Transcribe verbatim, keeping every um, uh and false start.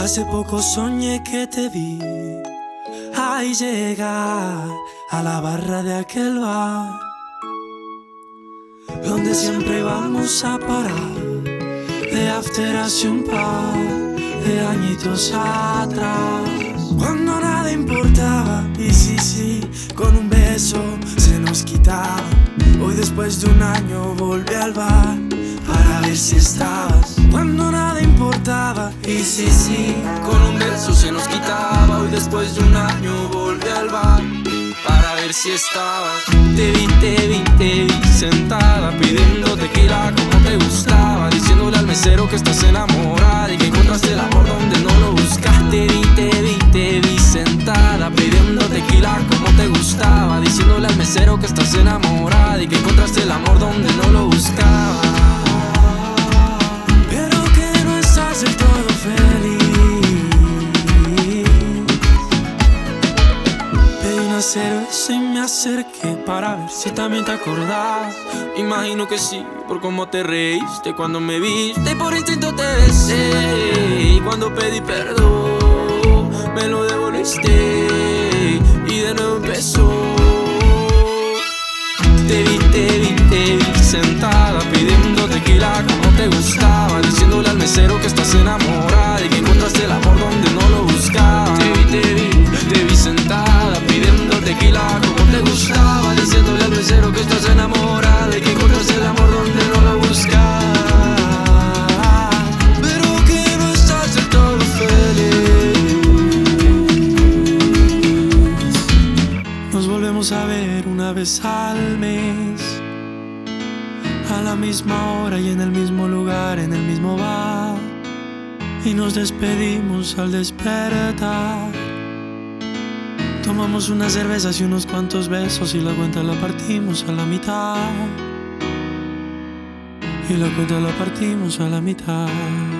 Hace poco soñé que te vi ahí llegar a la barra de aquel bar donde siempre vamos a parar de after hace un par de añitos atrás, cuando nada importaba y sí, sí, con un beso se nos quitaba. Hoy después de un año volví al bar para ver si estabas, cuando nada importaba y sí, sí, con un beso se nos quitaba. Hoy después de un año volví al bar para ver si estabas. Te vi, te vi, te vi sentada pidiendo tequila como te gustaba, diciéndole al mesero que estás enamorada y que encontraste el amor donde no lo buscaste. Te vi, te vi, te vi sentada pidiendo tequila como te gustaba, diciéndole al mesero que estás enamorada y que encontraste el amor donde no lo buscaba. Pero que no estás del todo feliz. Pedí una cerveza y me acerqué para ver si también te acordás. Imagino que sí, por cómo te reíste cuando me viste, por instinto te besé. Y cuando pedí perdón me lo devolviste y de nuevo empezó. Te vi, te vi, te vi sentada pidiendo tequila como te gustaba, diciéndole al mesero que estás enamorada y que encontraste el amor donde no lo buscaba. Te vi, te vi, te vi sentada pidiendo tequila como te gustaba, diciéndole al mesero que estás enamorada y que encontraste el amor donde no lo buscaba. Pero que no estás del todo feliz. Nos volvemos a ver una vez al mes, a la misma hora y en el mismo lugar, en el mismo bar, y nos despedimos al despertar. Tomamos unas cervezas y unos cuantos besos y la cuenta la partimos a la mitad. Y la cuenta la partimos a la mitad.